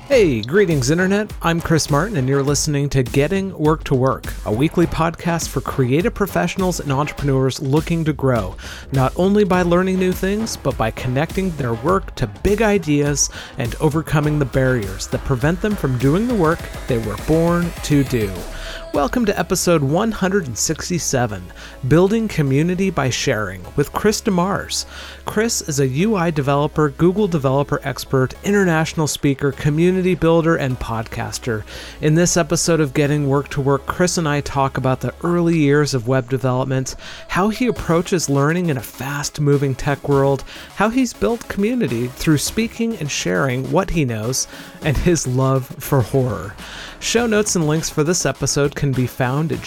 Hey, greetings, Internet. I'm Chris Martin, and you're listening to Getting Work to Work, a weekly podcast for creative professionals and entrepreneurs looking to grow, not only by learning new things, but by connecting their work to big ideas and overcoming the barriers that prevent them from doing the work they were born to do. Welcome to episode 167, Building Community by Sharing, with Chris DeMars. Chris is a UI developer, Google developer expert, international speaker, community builder, and podcaster. In this episode of Getting Work to Work, Chris and I talk about the early years of web development, how he approaches learning in a fast-moving tech world, how he's built community through speaking and sharing what he knows, and his love for horror. Show notes and links for this episode can be found at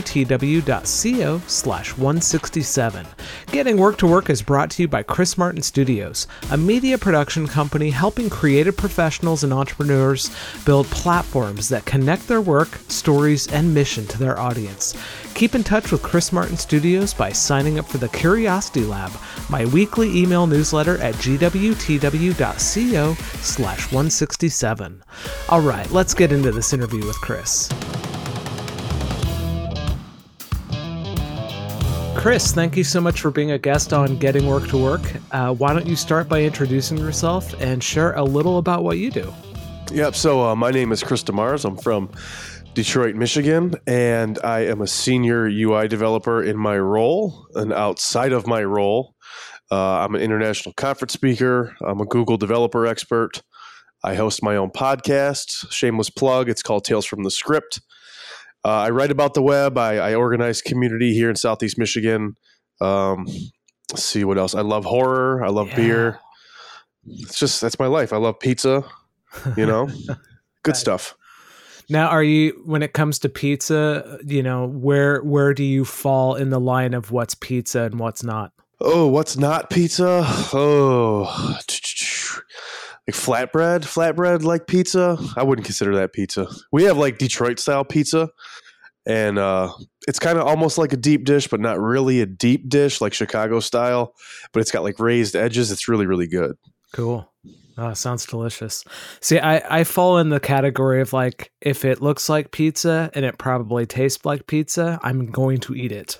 gwtw.co/167. Getting Work to Work is brought to you by Chris Martin Studios, a media production company helping creative professionals and entrepreneurs build platforms that connect their work, stories, and mission to their audience. Keep in touch with Chris Martin Studios by signing up for the Curiosity Lab, my weekly email newsletter at gwtw.co/167. All right, let's get into this interview with Chris. Chris, thank you so much for being a guest on Getting Work to Work. Why don't you start by introducing yourself and share a little about what you do? Yep. So my name is Chris DeMars. I'm from Detroit, Michigan, and I am a senior UI developer in my role. And outside of my role, I'm an international conference speaker. I'm a Google developer expert. I host my own podcast, shameless plug. It's called Tales from the Script. I write about the web. I organize community here in Southeast Michigan. Let's see what else. I love horror. I love beer. That's my life. I love pizza, good stuff. Now, when it comes to pizza, where do you fall in the line of what's pizza and what's not? Oh, what's not pizza? Oh, like flatbread like pizza. I wouldn't consider that pizza. We have like Detroit style pizza, and it's kind of almost like a deep dish, but not really a deep dish like Chicago style. But it's got like raised edges. It's really, really good. Cool. Oh, sounds delicious. See, I fall in the category of like, if it looks like pizza and it probably tastes like pizza, I'm going to eat it.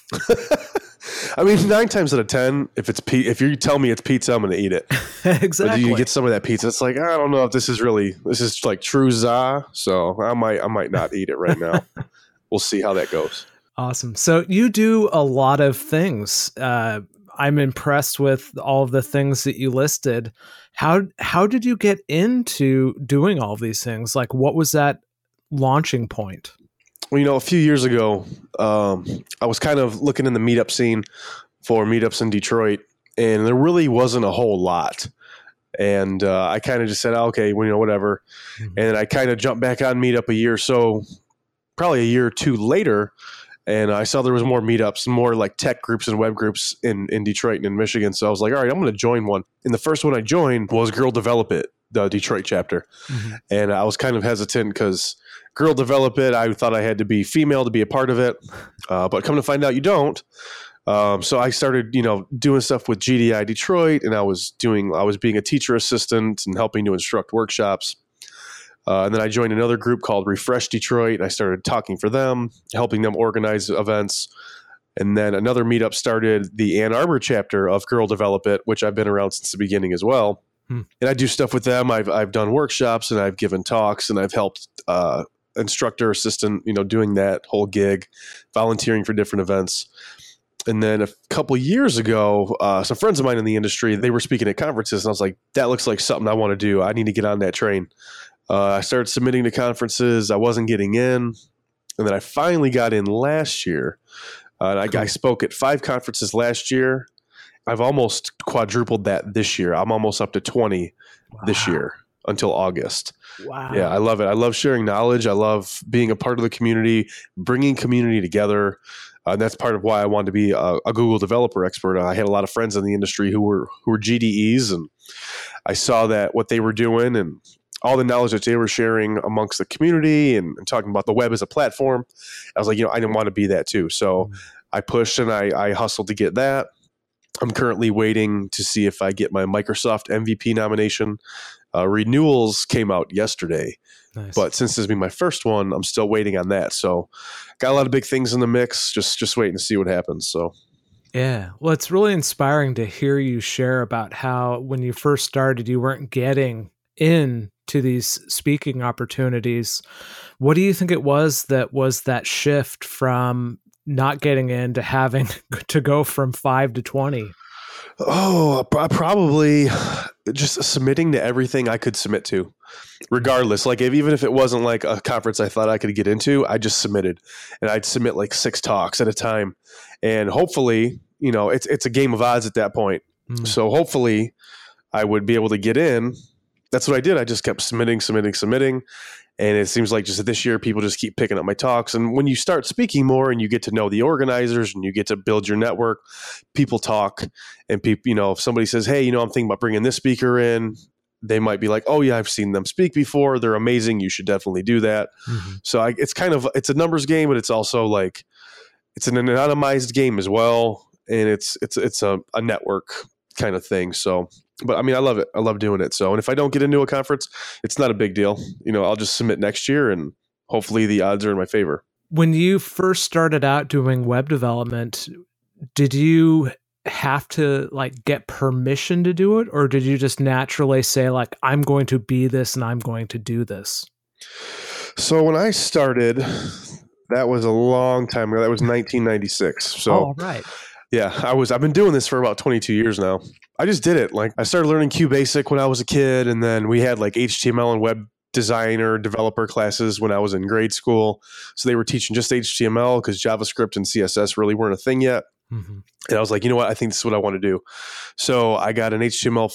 I mean, 9 times out of 10, if you tell me it's pizza, I'm going to eat it. Exactly. But you get some of that pizza. It's like, I don't know if this is like true za. So I might not eat it right now. We'll see how that goes. Awesome. So you do a lot of things. I'm impressed with all of the things that you listed. How did you get into doing all of these things? Like, what was that launching point? Well, a few years ago, I was kind of looking in the meetup scene for meetups in Detroit, and there really wasn't a whole lot. And I kind of just said, okay, whatever. Mm-hmm. And I kind of jumped back on Meetup a year or so, probably a year or two later, and I saw there was more meetups, more like tech groups and web groups in Detroit and in Michigan. So I was like, all right, I'm going to join one. And the first one I joined was Girl Develop It, the Detroit chapter. Mm-hmm. And I was kind of hesitant because Girl Develop It, I thought I had to be female to be a part of it. But come to find out you don't. So I started, doing stuff with GDI Detroit, and I was being a teacher assistant and helping to instruct workshops. And then I joined another group called Refresh Detroit, and I started talking for them, helping them organize events. And then another meetup started, the Ann Arbor chapter of Girl Develop It, which I've been around since the beginning as well. And I do stuff with them. I've done workshops, and I've given talks, and I've helped instructor assistant, doing that whole gig, volunteering for different events. And then a couple of years ago, some friends of mine in the industry, they were speaking at conferences, and I was like, that looks like something I want to do. I need to get on that train. I started submitting to conferences. I wasn't getting in. And then I finally got in last year. I spoke at 5 conferences last year. I've almost quadrupled that this year. I'm almost up to 20 this year until August. Wow. Yeah, I love it. I love sharing knowledge. I love being a part of the community, bringing community together. And that's part of why I wanted to be a Google developer expert. I had a lot of friends in the industry who were GDEs, and I saw that what they were doing and all the knowledge that they were sharing amongst the community and talking about the web as a platform. I was like, I didn't want to be that too. So I pushed and I hustled to get that. I'm currently waiting to see if I get my Microsoft MVP nomination. Renewals came out yesterday. Nice. But since this will be my first one, I'm still waiting on that. So got a lot of big things in the mix, just waiting to see what happens. So yeah. Well, it's really inspiring to hear you share about how when you first started, you weren't getting into these speaking opportunities. What do you think it was that shift from not getting in to having to go from 5 to 20? Oh, probably just submitting to everything I could submit to, regardless. Like even if it wasn't like a conference I thought I could get into, I just submitted, and I'd submit like 6 talks at a time, and hopefully, it's a game of odds at that point. So hopefully, I would be able to get in. That's what I did. I just kept submitting. And it seems like just this year, people just keep picking up my talks. And when you start speaking more and you get to know the organizers and you get to build your network, people talk. And people, if somebody says, hey, I'm thinking about bringing this speaker in, they might be like, oh yeah, I've seen them speak before. They're amazing. You should definitely do that. Mm-hmm. So it's a numbers game, but it's also like, it's an anonymized game as well. And it's a network kind of thing. So, but I mean, I love it. I love doing it. So, and if I don't get into a conference, it's not a big deal. I'll just submit next year and hopefully the odds are in my favor. When you first started out doing web development, did you have to get permission to do it? Or did you just naturally say I'm going to be this and I'm going to do this? So when I started, that was a long time ago. That was 1996. So, right. Yeah, I've been doing this for about 22 years now. I just did it. I started learning QBasic when I was a kid, and then we had HTML and web designer developer classes when I was in grade school. So they were teaching just HTML because JavaScript and CSS really weren't a thing yet. Mm-hmm. And I was like, you know what? I think this is what I want to do. So I got an HTML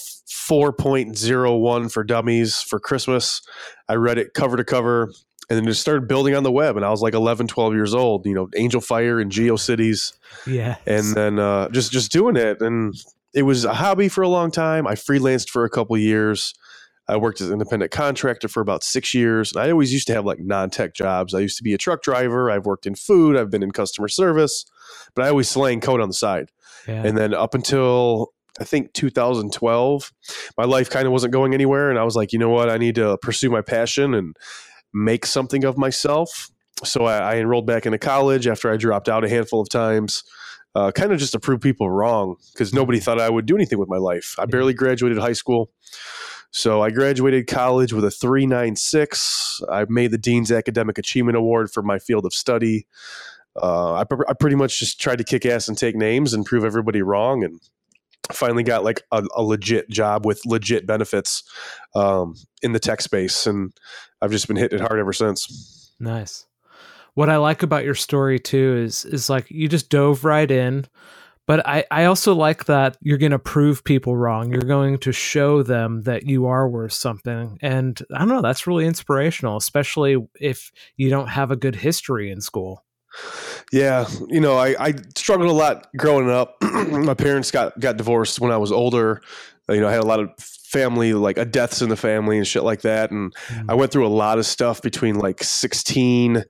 4.01 for dummies for Christmas. I read it cover to cover. And then just started building on the web. And I was 11, 12 years old, Angel Fire and GeoCities. Yeah. And then just doing it. And it was a hobby for a long time. I freelanced for a couple years. I worked as an independent contractor for about 6 years. And I always used to have non-tech jobs. I used to be a truck driver. I've worked in food. I've been in customer service. But I always slang code on the side. Yeah. And then up until I think 2012, my life kind of wasn't going anywhere. And I was like, you know what? I need to pursue my passion and make something of myself. So I enrolled back into college after I dropped out a handful of times, kind of just to prove people wrong because nobody thought I would do anything with my life. I barely graduated high school. So I graduated college with a 3.96. I made the Dean's Academic Achievement Award for my field of study. I pretty much just tried to kick ass and take names and prove everybody wrong, and finally got a legit job with legit benefits in the tech space, and I've just been hitting it hard ever since. Nice. What I like about your story too is you just dove right in, but I also like that you're going to prove people wrong. You're going to show them that you are worth something, and I don't know, that's really inspirational, especially if you don't have a good history in school. Yeah, I struggled a lot growing up. My parents got divorced when I was older. I had a lot of family, deaths in the family and shit like that. And I went through a lot of stuff between 16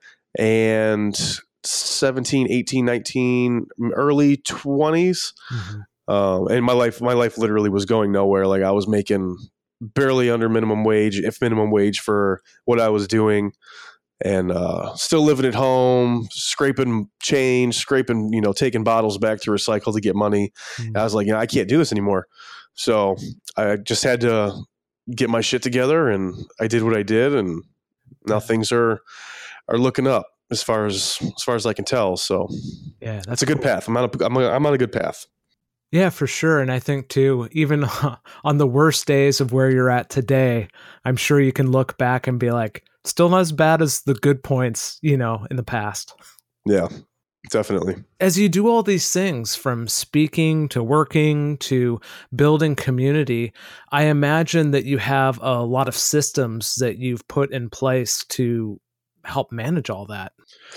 and 17, 18, 19, early 20s. Mm-hmm. And my life literally was going nowhere. I was making barely under minimum wage, if minimum wage, for what I was doing. And still living at home, scraping change, taking bottles back to recycle to get money. Mm-hmm. I was like, I can't do this anymore. So I just had to get my shit together, and I did what I did, and now things are looking up as far as I can tell. So yeah, that's a good path. I'm on a good path. Yeah, for sure. And I think too, even on the worst days of where you're at today, I'm sure you can look back and be like, still not as bad as the good points, in the past. Yeah, definitely. As you do all these things, from speaking to working to building community, I imagine that you have a lot of systems that you've put in place to help manage all that.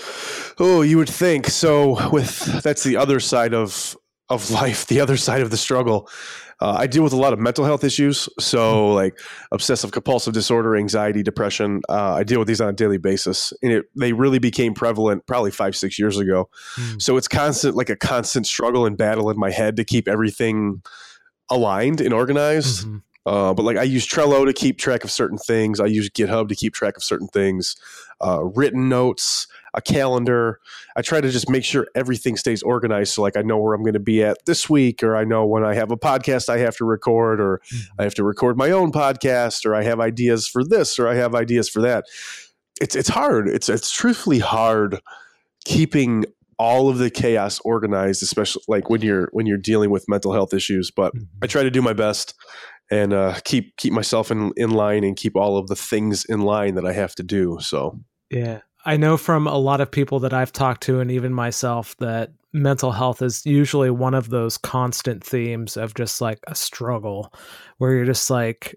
Oh, you would think. So that's the other side of life, the other side of the struggle. I deal with a lot of mental health issues. So obsessive compulsive disorder, anxiety, depression. I deal with these on a daily basis, and they really became prevalent probably 5-6 years ago. So it's a constant struggle and battle in my head to keep everything aligned and organized. Mm-hmm. But like I use Trello to keep track of certain things. I use GitHub to keep track of certain things, written notes, a calendar. I try to just make sure everything stays organized. So like I know where I'm going to be at this week, or I know when I have a podcast I have to record, or I have to record my own podcast, or I have ideas for this, or I have ideas for that. It's hard. It's truthfully hard keeping all of the chaos organized, especially like when you're dealing with mental health issues. But I try to do my best and keep myself in line and keep all of the things in line that I have to do. So yeah, I know from a lot of people that I've talked to, and even myself, that mental health is usually one of those constant themes of just like a struggle, where you're just like,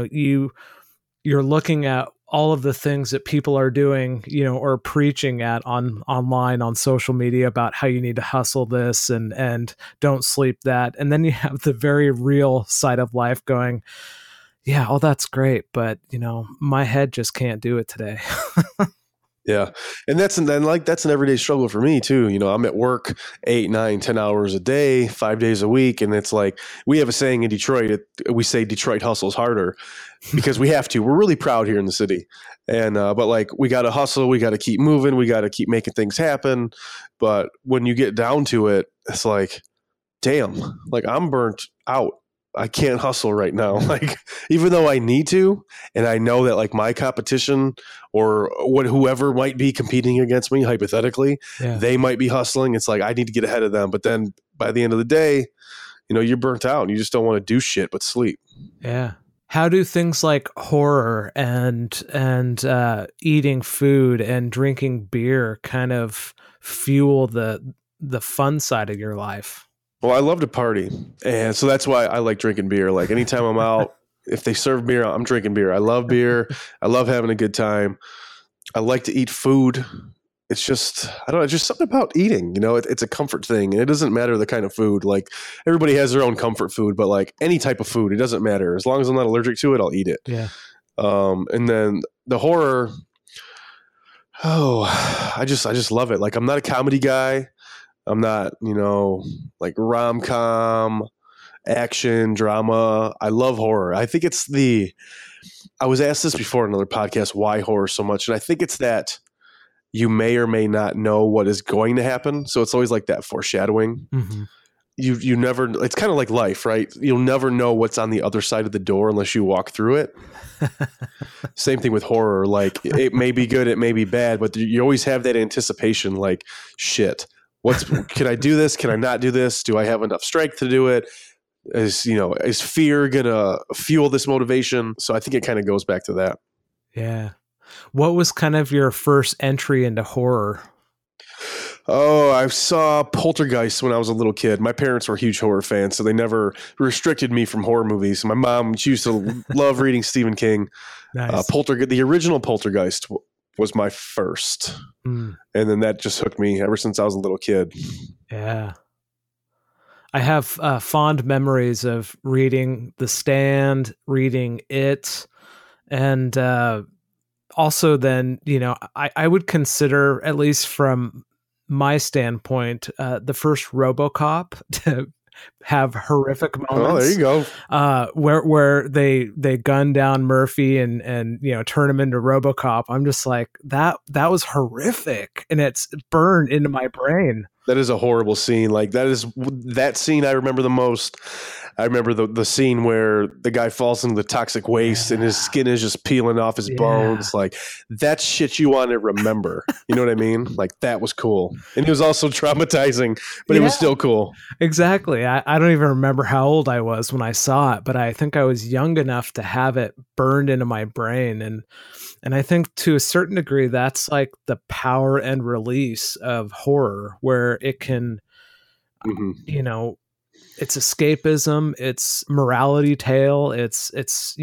you're looking at all of the things that people are doing, or preaching at online on social media about how you need to hustle this and don't sleep that. And then you have the very real side of life going, yeah, oh, that's great. But my head just can't do it today. Yeah. And that's an everyday struggle for me too. I'm at work 8, 9, 10 hours a day, 5 days a week. And it's like, we have a saying in Detroit, we say Detroit hustles harder because we have to. We're really proud here in the city. And, but like, we got to hustle, we got to keep moving, we got to keep making things happen. But when you get down to it, it's like, damn, like I'm burnt out. I can't hustle right now. Like, even though I need to, and I know that like my competition or whoever might be competing against me, hypothetically, they might be hustling. It's like, I need to get ahead of them. But then by the end of the day, you're burnt out and you just don't want to do shit but sleep. Yeah. How do things like horror and eating food and drinking beer kind of fuel the fun side of your life? Well, I love to party, and so that's why I like drinking beer. Like anytime I'm out, if they serve beer, I'm drinking beer. I love beer. I love having a good time. I like to eat food. It's just, I don't know, just something about eating, it's a comfort thing. And it doesn't matter the kind of food. Like everybody has their own comfort food, but like any type of food, it doesn't matter. As long as I'm not allergic to it, I'll eat it. Yeah. And then the horror, I just love it. Like I'm not a comedy guy. I'm not, like rom-com, action, drama. I love horror. I think I was asked this before in another podcast, why horror so much? And I think it's that you may or may not know what is going to happen. So it's always like that foreshadowing. Mm-hmm. You never, it's kind of like life, right? You'll never know what's on the other side of the door unless you walk through it. Same thing with horror. Like it may be good, it may be bad, but you always have that anticipation, like shit. Can I do this? Can I not do this? Do I have enough strength to do it? Is fear going to fuel this motivation? So I think it kind of goes back to that. Yeah. What was kind of your first entry into horror? Oh, I saw Poltergeist when I was a little kid. My parents were huge horror fans, so they never restricted me from horror movies. My mom, she used to love reading Stephen King. Nice. The original Poltergeist was my first. And then that just hooked me ever since I was a little kid. Yeah. I have fond memories of reading The Stand, reading It, and also then, I would consider, at least from my standpoint, the first RoboCop to have horrific moments. Oh, there you go. Where they gun down Murphy and turn him into RoboCop. I'm just like, that was horrific, and it's burned into my brain. That is a horrible scene. Like that scene I remember the most. I remember the scene where the guy falls into the toxic waste and his skin is just peeling off his bones. Like that's shit you want to remember. You know what I mean? Like that was cool. And it was also traumatizing, but it was still cool. Exactly. I don't even remember how old I was when I saw it, but I think I was young enough to have it burned into my brain. And I think to a certain degree, that's like the power and release of horror, where it can, it's escapism, it's morality tale, it's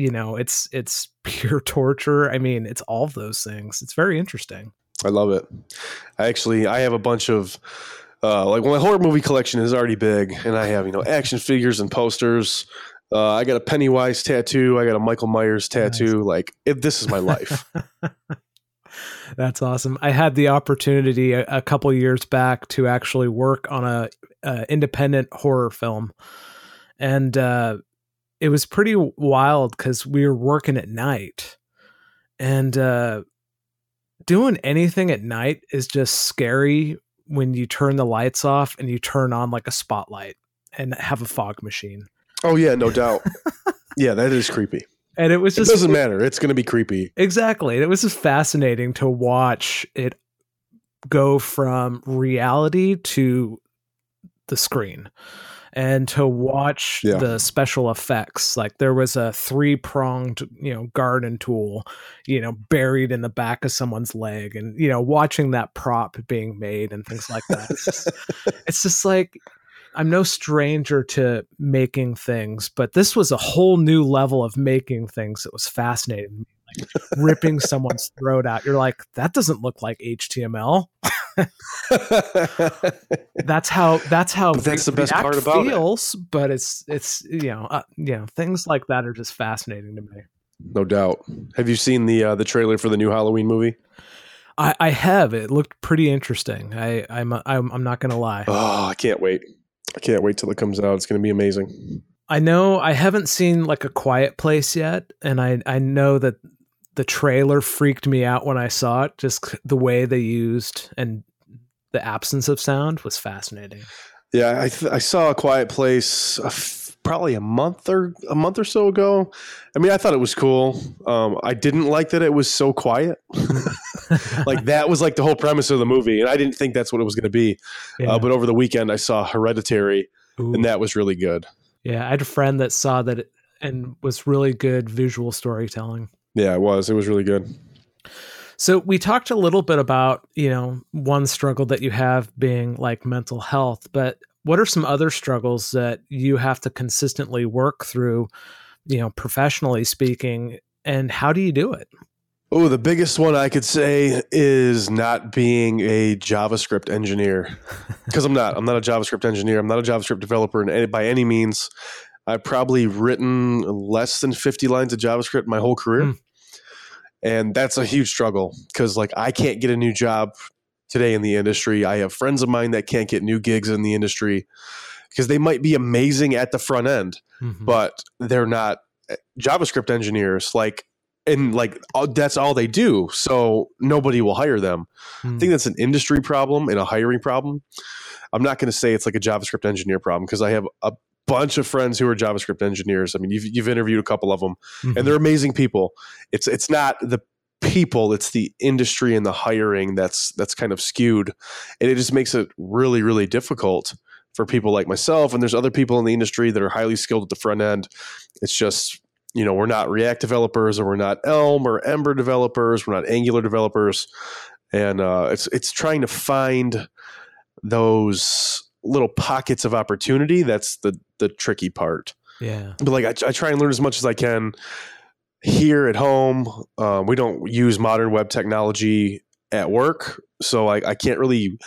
pure torture. I mean, it's all of those things. It's very interesting. I love it. I have a bunch of my horror movie collection is already big, and I have action figures and posters. I got a Pennywise tattoo. I got a Michael Myers tattoo. Nice. This is my life. That's awesome. I had the opportunity a couple years back to actually work on a independent horror film, and it was pretty wild because we were working at night, and doing anything at night is just scary when you turn the lights off and you turn on like a spotlight and have a fog machine. Oh yeah, no doubt. Yeah, that is creepy. And it was just, it doesn't matter. It's going to be creepy. Exactly. And it was just fascinating to watch it go from reality to the screen and to watch the special effects. Like there was a 3-pronged, garden tool, buried in the back of someone's leg, and, watching that prop being made and things like that. It's just like, I'm no stranger to making things, but this was a whole new level of making things that was fascinating. Like ripping someone's throat out. You're like, that doesn't look like HTML. That's how but that's the best part about feels, it. But it's things like that are just fascinating to me. No doubt. Have you seen the trailer for the new Halloween movie? I have. It looked pretty interesting. I'm not going to lie. Oh, I can't wait. I can't wait till it comes out. It's going to be amazing. I know I haven't seen like A Quiet Place yet, and I know that the trailer freaked me out when I saw it. Just the way they used and the absence of sound was fascinating. Yeah, I saw A Quiet Place probably a month or so ago. I mean, I thought it was cool. I didn't like that it was so quiet. Like that was like the whole premise of the movie, and I didn't think that's what it was going to be. Yeah. But over the weekend, I saw Hereditary, and that was really good. Yeah, I had a friend that saw that and was really good visual storytelling. Yeah, it was. It was really good. So we talked a little bit about, one struggle that you have being like mental health, but what are some other struggles that you have to consistently work through, professionally speaking, and how do you do it? Oh, the biggest one I could say is not being a JavaScript engineer, because I'm not a JavaScript engineer. I'm not a JavaScript developer by any means. I've probably written less than 50 lines of JavaScript my whole career. And that's a huge struggle because like I can't get a new job today in the industry. I have friends of mine that can't get new gigs in the industry because they might be amazing at the front end, but they're not JavaScript engineers. That's all they do. So nobody will hire them. I think that's an industry problem and a hiring problem. I'm not going to say it's like a JavaScript engineer problem because I have a bunch of friends who are JavaScript engineers. I mean, you've interviewed a couple of them, and they're amazing people. It's not the people, it's the industry and the hiring that's kind of skewed, and it just makes it really, really difficult for people like myself. And there's other people in the industry that are highly skilled at the front end. It's just, we're not React developers, or we're not Elm or Ember developers, we're not Angular developers, and it's trying to find those little pockets of opportunity. That's the tricky part. Yeah. But like I try and learn as much as I can here at home. We don't use modern web technology at work, so I can't really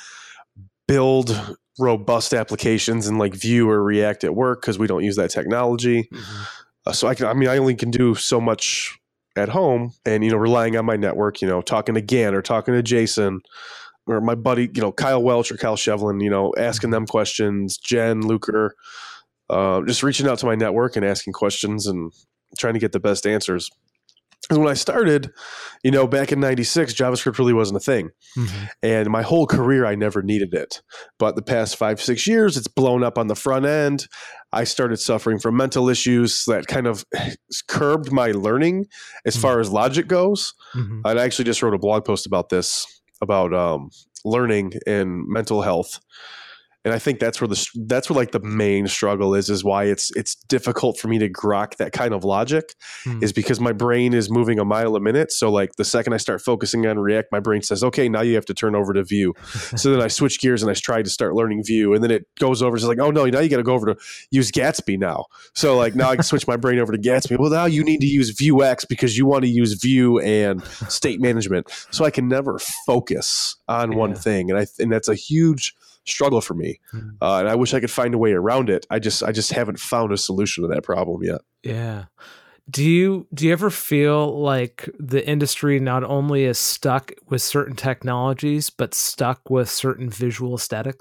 build robust applications in like Vue or React at work because we don't use that technology. So I only can do so much at home, and relying on my network, talking to Gann or talking to Jason or my buddy, Kyle Welch or Kyle Shevlin, asking them questions, Jen, Luker, just reaching out to my network and asking questions and trying to get the best answers. Because when I started, back in 96, JavaScript really wasn't a thing. And my whole career, I never needed it. But the past 5-6 years, it's blown up on the front end. I started suffering from mental issues that kind of curbed my learning as far as logic goes. I actually just wrote a blog post about this, about learning and mental health. And I think that's where like the main struggle is why it's difficult for me to grok that kind of logic is because my brain is moving a mile a minute. So like the second I start focusing on React, my brain says, okay, now you have to turn over to Vue. So then I switch gears and I try to start learning Vue, and then it goes over. It's like, oh no, now you got to go over to use Gatsby now. So like now I can switch my brain over to Gatsby. Well, now you need to use Vuex because you want to use Vue and state management. So I can never focus on one thing. And that's a huge struggle for me. And I wish I could find a way around it. I just haven't found a solution to that problem yet. Yeah. Do you ever feel like the industry not only is stuck with certain technologies, but stuck with certain visual aesthetics?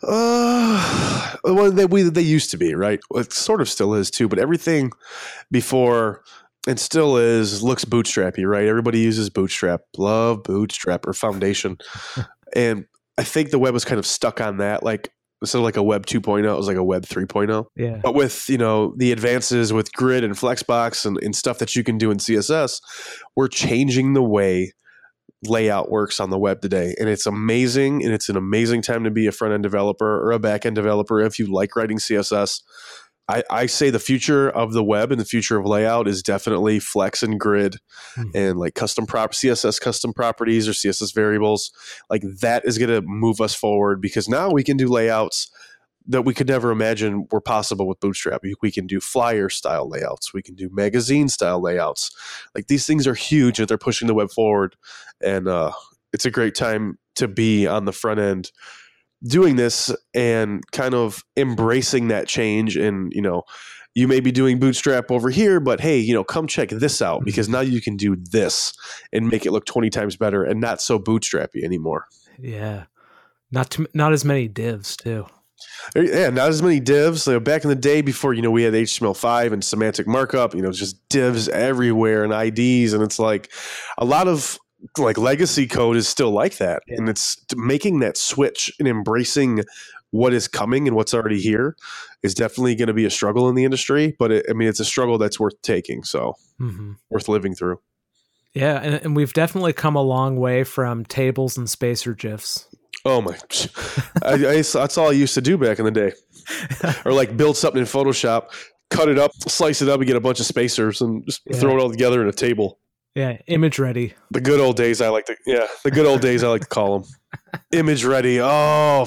Well, they used to be, right? Well, it sort of still is too, but everything before and still looks bootstrappy, right? Everybody uses Bootstrap, love Bootstrap or Foundation. And I think the web was kind of stuck on that. Like, instead of like a web 2.0, it was like a web 3.0. Yeah. But with, the advances with Grid and Flexbox and stuff that you can do in CSS, we're changing the way layout works on the web today. And it's amazing. And it's an amazing time to be a front-end developer or a back-end developer if you like writing CSS. I say the future of the web and the future of layout is definitely Flex and Grid and like CSS custom properties or CSS variables. Like that is going to move us forward because now we can do layouts that we could never imagine were possible with Bootstrap. We can do flyer style layouts. We can do magazine style layouts. Like these things are huge and they're pushing the web forward. And it's a great time to be on the front end doing this and kind of embracing that change. And, you may be doing Bootstrap over here, but hey, come check this out because now you can do this and make it look 20 times better and not so bootstrappy anymore. Yeah. Not as many divs too. Yeah, not as many divs. Back in the day before, we had HTML5 and semantic markup, just divs everywhere and IDs. And it's like a lot of like legacy code is still like that. Yeah. And it's making that switch and embracing what is coming and what's already here is definitely going to be a struggle in the industry. But it's a struggle that's worth taking. So worth living through. Yeah. And we've definitely come a long way from tables and spacer GIFs. Oh my! That's all I used to do back in the day, or like build something in Photoshop, cut it up, slice it up, and get a bunch of spacers, and just throw it all together in a table. Yeah, image ready. The good old days, I like to call them. Image ready. Oh,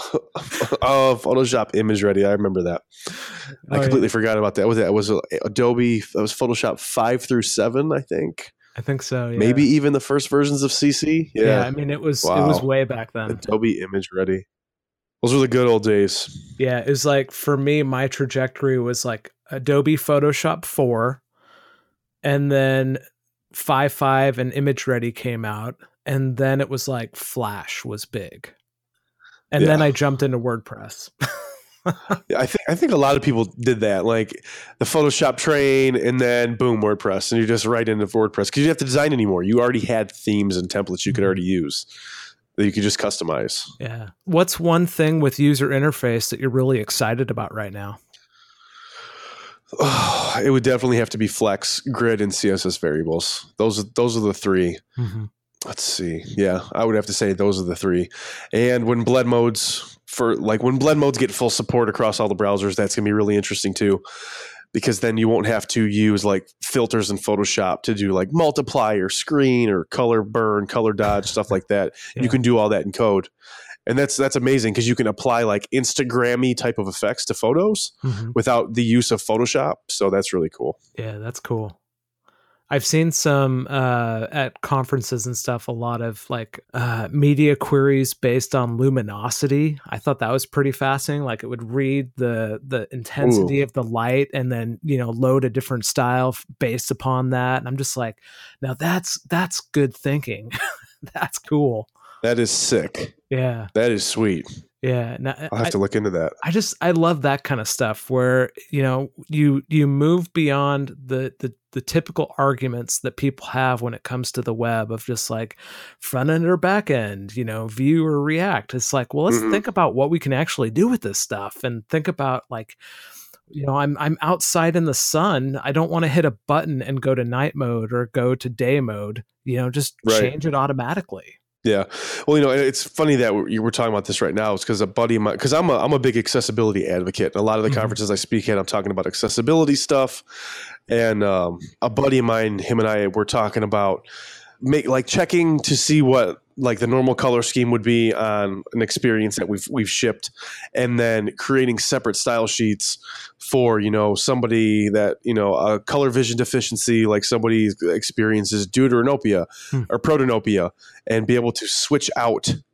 Photoshop image ready. I remember that. I completely forgot about that. It was Adobe. It was Photoshop 5 through 7, I think. I think so. Yeah. Maybe even the first versions of CC. Yeah. It was way back then. Adobe Image Ready. Those were the good old days. Yeah, it was like for me, my trajectory was like Adobe Photoshop 4, and then 5.5 and Image Ready came out, and then it was like Flash was big, and then I jumped into WordPress. I think a lot of people did that, like the Photoshop train, and then boom, WordPress, and you're just right into WordPress because you didn't have to design anymore. You already had themes and templates you could already use that you could just customize. Yeah. What's one thing with user interface that you're really excited about right now? Oh, it would definitely have to be Flex, Grid, and CSS variables. Those are the three. Mm-hmm. Let's see. Yeah, I would have to say those are the three. And when blend modes get full support across all the browsers, that's going to be really interesting too, because then you won't have to use like filters in Photoshop to do like multiply or screen or color burn, color dodge, stuff like that. Yeah. You can do all that in code. And that's amazing because you can apply like Instagram-y type of effects to photos without the use of Photoshop. So that's really cool. Yeah, that's cool. I've seen some at conferences and stuff, a lot of like media queries based on luminosity. I thought that was pretty fascinating. Like it would read the intensity of the light and then, load a different style based upon that. And I'm just like, now that's good thinking. That's cool. That is sick. Yeah. That is sweet. Yeah. Now, I'll have to look into that. I love that kind of stuff where, you move beyond the typical arguments that people have when it comes to the web of just like front end or back end, Vue or React. It's like, well, let's think about what we can actually do with this stuff and think about like, I'm outside in the sun. I don't want to hit a button and go to night mode or go to day mode, just change it automatically. Yeah. Well, it's funny that we're talking about this right now. It's because a buddy of mine, because I'm a big accessibility advocate. And a lot of the conferences I speak at, I'm talking about accessibility stuff. And a buddy of mine, him and I were talking about checking to see what like the normal color scheme would be on an experience that we've shipped, and then creating separate style sheets for, somebody that, a color vision deficiency, like somebody experiences deuteranopia or protanopia, and be able to switch out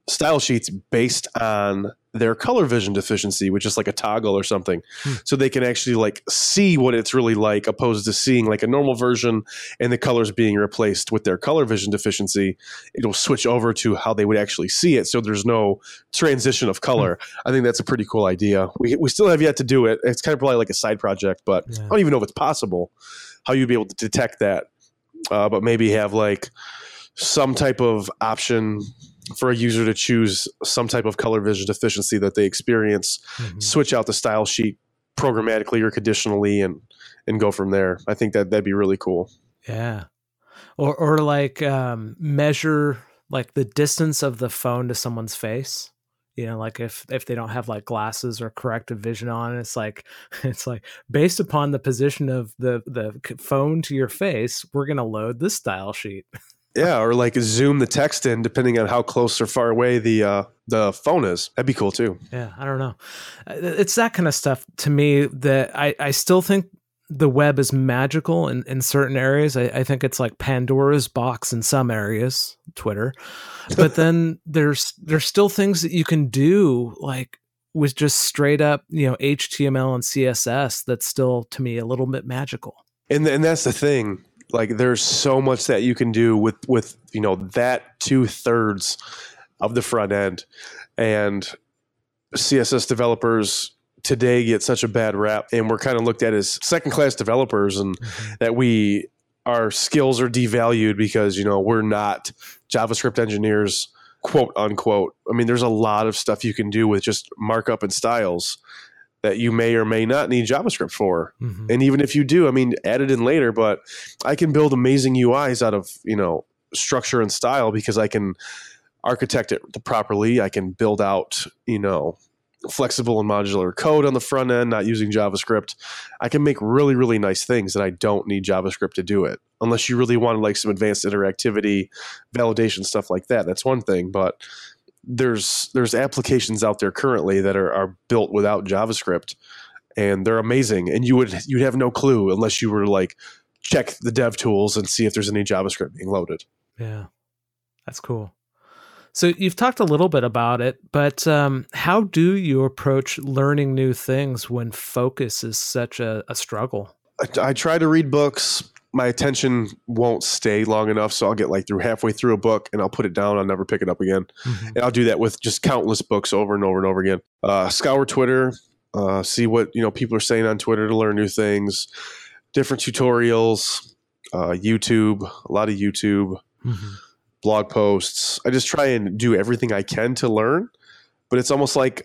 style sheets based on their color vision deficiency, which is like a toggle or something. So they can actually like see what it's really like, opposed to seeing like a normal version and the colors being replaced with their color vision deficiency. It'll switch over to how they would actually see it. So there's no transition of color. I think that's a pretty cool idea. We still have yet to do it. It's kind of probably like a side project, but I don't even know if it's possible how you'd be able to detect that. But maybe have like some type of option for a user to choose some type of color vision deficiency that they experience, switch out the style sheet programmatically or conditionally and go from there. I think that'd be really cool. Yeah. Or like measure like the distance of the phone to someone's face. You know, like if they don't have like glasses or corrective vision on, it's like based upon the position of the phone to your face, we're going to load this style sheet. Yeah, or like zoom the text in depending on how close or far away the phone is. That'd be cool too. Yeah, I don't know. It's that kind of stuff to me that I still think the web is magical in certain areas. I think it's like Pandora's box in some areas, Twitter. But then there's still things that you can do like with just straight up, HTML and CSS that's still to me a little bit magical. And that's the thing. Like there's so much that you can do with that 2/3 of the front end, and CSS developers today get such a bad rap, and we're kind of looked at as second-class developers, and that our skills are devalued because we're not JavaScript engineers, quote unquote. I mean, there's a lot of stuff you can do with just markup and styles that you may or may not need JavaScript for. And even if you do, I mean, add it in later, but I can build amazing UIs out of, structure and style because I can architect it properly. I can build out, flexible and modular code on the front end, not using JavaScript. I can make really, really nice things that I don't need JavaScript to do it. Unless you really want like some advanced interactivity, validation, stuff like that. That's one thing, but there's applications out there currently that are built without JavaScript, and they're amazing. And you'd have no clue unless you were to like check the dev tools and see if there's any JavaScript being loaded. Yeah, that's cool. So you've talked a little bit about it, but how do you approach learning new things when focus is such a struggle? I try to read books. My attention won't stay long enough, so I'll get like halfway through a book and I'll put it down. I'll never pick it up again. And I'll do that with just countless books over and over and over again. Scour Twitter, see what people are saying on Twitter to learn new things, different tutorials, YouTube, a lot of YouTube, blog posts. I just try and do everything I can to learn, but it's almost like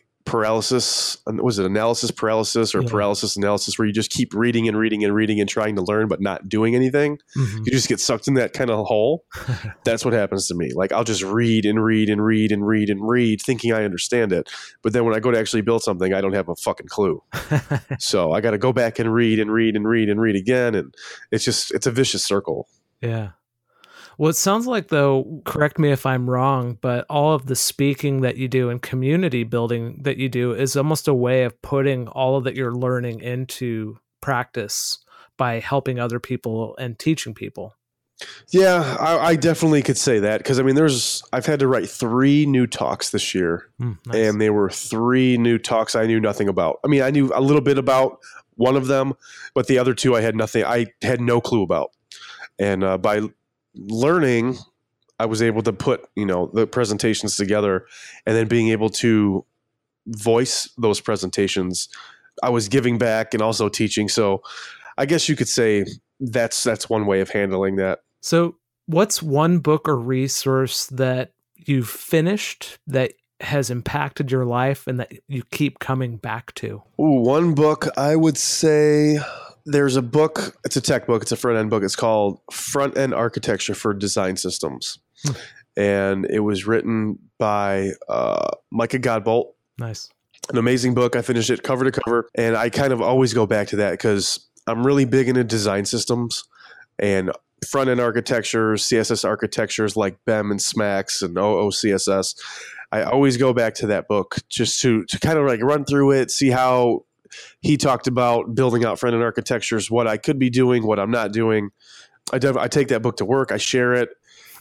analysis paralysis or paralysis analysis, where you just keep reading and reading and reading and trying to learn but not doing anything. You just get sucked in that kind of hole. That's what happens to me. Like I'll just read and read and read and read and read thinking I understand it, but then when I go to actually build something, I don't have a fucking clue. So I got to go back and read and read and read and read again, and it's a vicious circle. Yeah. Well, it sounds like, though, correct me if I'm wrong, but all of the speaking that you do and community building that you do is almost a way of putting all of that you're learning into practice by helping other people and teaching people. Yeah, I definitely could say that, because I mean, I've had to write 3 new talks this year, nice. And they were 3 new talks I knew nothing about. I mean, I knew a little bit about one of them, but the other 2 I had no clue about. And by learning, I was able to put the presentations together, and then being able to voice those presentations, I was giving back and also teaching. So I guess you could say that's one way of handling that. So what's one book or resource that you've finished that has impacted your life and that you keep coming back to? Ooh, one book, I would say there's a book. It's a tech book. It's a front-end book. It's called Front-End Architecture for Design Systems. And it was written by Micah Godbolt. Nice. An amazing book. I finished it cover to cover. And I kind of always go back to that because I'm really big into design systems and front-end architectures, CSS architectures like BEM and SMAX and OOCSS. I always go back to that book just to kind of like run through it, see how he talked about building out front-end architectures, what I could be doing, what I'm not doing. I take that book to work. I share it.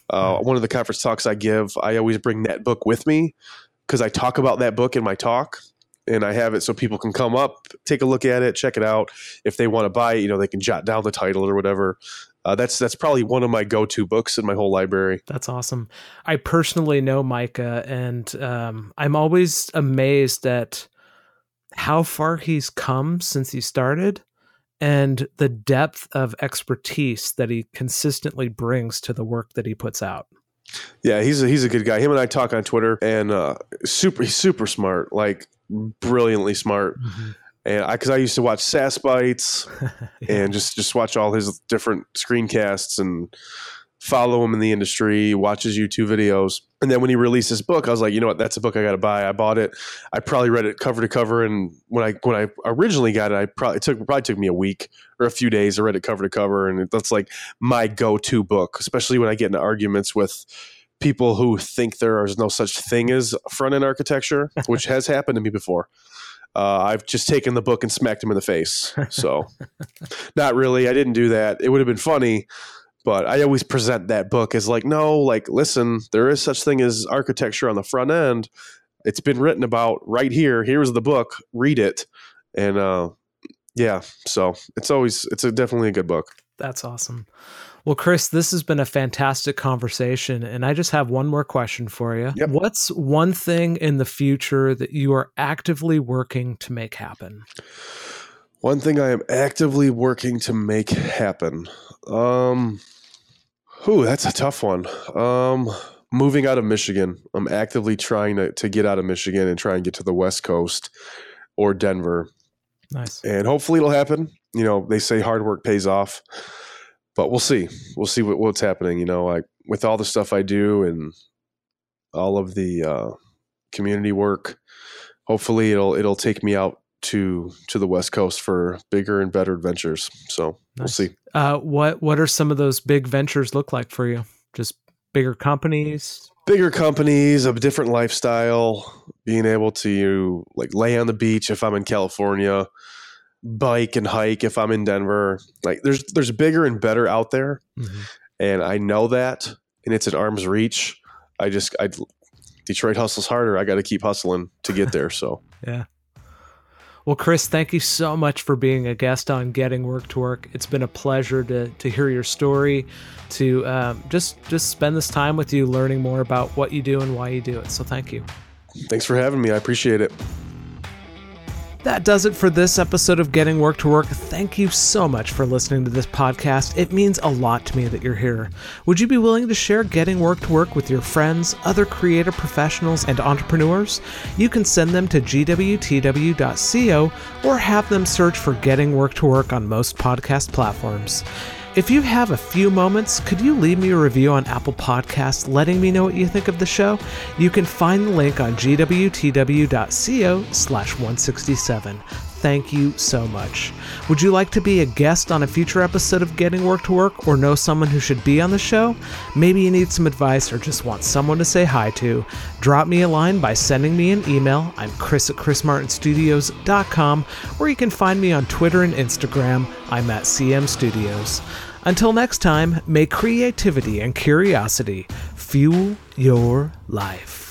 One of the conference talks I give, I always bring that book with me because I talk about that book in my talk. And I have it so people can come up, take a look at it, check it out. If they want to buy it, they can jot down the title or whatever. That's probably one of my go-to books in my whole library. That's awesome. I personally know Micah, and I'm always amazed at how far he's come since he started and the depth of expertise that he consistently brings to the work that he puts out. Yeah, he's a good guy. Him and I talk on Twitter, and he's super smart, like brilliantly smart. Mm-hmm. And because I used to watch SaaS Bites and just watch all his different screencasts and follow him in the industry, watch his YouTube videos. And then when he released his book, I was like, you know what, that's a book I got to buy. I bought it. I probably read it cover to cover. And when I originally got it, it probably took me a week or a few days. I read it cover to cover. And that's like my go-to book, especially when I get into arguments with people who think there is no such thing as front-end architecture, which has happened to me before. I've just taken the book and smacked him in the face. So not really. I didn't do that. It would have been funny. But I always present that book as like, no, like, listen, there is such thing as architecture on the front end. It's been written about right here. Here's the book. Read it. And yeah, so it's definitely a good book. That's awesome. Well, Chris, this has been a fantastic conversation. And I just have one more question for you. Yep. What's one thing in the future that you are actively working to make happen? One thing I am actively working to make happen. That's a tough one. Moving out of Michigan. I'm actively trying to get out of Michigan and try and get to the West Coast or Denver. Nice. And hopefully it'll happen. They say hard work pays off, but we'll see. We'll see what's happening. With all the stuff I do and all of the community work, hopefully it'll take me out to the West Coast for bigger and better adventures. So nice. We'll see. What are some of those big ventures look like for you? Just bigger companies? Bigger companies, a different lifestyle, being able to like lay on the beach if I'm in California, bike and hike if I'm in Denver. Like there's bigger and better out there. Mm-hmm. And I know that, and it's at arm's reach. Detroit hustles harder. I got to keep hustling to get there. So yeah. Well, Chris, thank you so much for being a guest on Getting Work to Work. It's been a pleasure to hear your story, to just spend this time with you, learning more about what you do and why you do it. So thank you. Thanks for having me. I appreciate it. That does it for this episode of Getting Work to Work. Thank you so much for listening to this podcast. It means a lot to me that you're here. Would you be willing to share Getting Work to Work with your friends, other creative professionals, and entrepreneurs? You can send them to gwtw.co or have them search for Getting Work to Work on most podcast platforms. If you have a few moments, could you leave me a review on Apple Podcasts letting me know what you think of the show? You can find the link on gwtw.co/167. Thank you so much. Would you like to be a guest on a future episode of Getting Work to Work or know someone who should be on the show? Maybe you need some advice or just want someone to say hi to. Drop me a line by sending me an email. I'm Chris at chrismartinstudios.com, or you can find me on Twitter and Instagram. I'm at CM Studios. Until next time, may creativity and curiosity fuel your life.